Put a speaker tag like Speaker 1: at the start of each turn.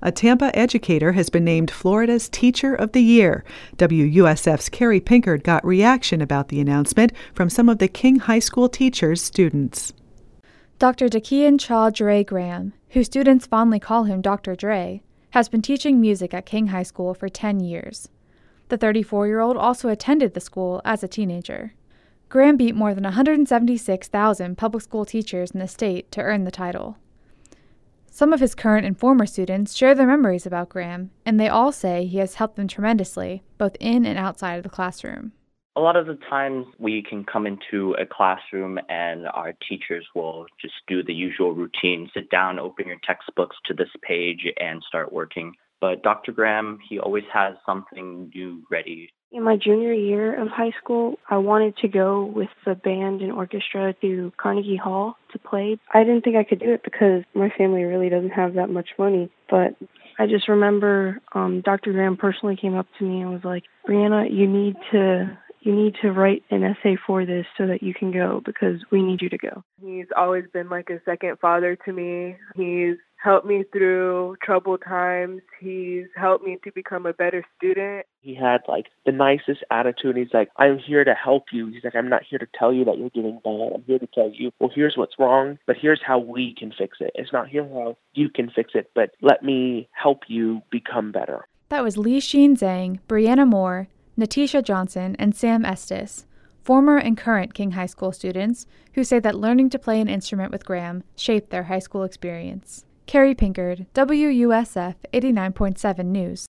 Speaker 1: A Tampa educator has been named Florida's Teacher of the Year. WUSF's Carrie Pinkard got reaction about the announcement from some of the King High School teachers' students.
Speaker 2: Dr. Dakian Cha Dre Graham, who students fondly call him Dr. Dre, has been teaching music at King High School for 10 years. The 34-year-old also attended the school as a teenager. Graham beat more than 176,000 public school teachers in the state to earn the title. Some of his current and former students share their memories about Graham, and they all say he has helped them tremendously, both in and outside of the classroom.
Speaker 3: A lot of the times we can come into a classroom and our teachers will just do the usual routine, sit down, open your textbooks to this page and start working. But Dr. Graham, he always has something new ready.
Speaker 4: In my junior year of high school, I wanted to go with the band and orchestra to Carnegie Hall to play. I didn't think I could do it because my family really doesn't have that much money. But I just remember Dr. Graham personally came up to me and was like, "Brianna, you need to write an essay for this so that you can go because we need you to go."
Speaker 5: He's always been like a second father to me. He's helped me through troubled times. He's helped me to become a better student.
Speaker 6: He had like the nicest attitude. He's like, "I'm here to help you." He's like, "I'm not here to tell you that you're doing bad. I'm here to tell you, well, here's what's wrong, but here's how we can fix it. It's not here how you can fix it, but let me help you become better."
Speaker 2: That was Lee Sheen Zhang, Brianna Moore, Natisha Johnson, and Sam Estes, former and current King High School students who say that learning to play an instrument with Graham shaped their high school experience. Carrie Pinkard, WUSF 89.7 News.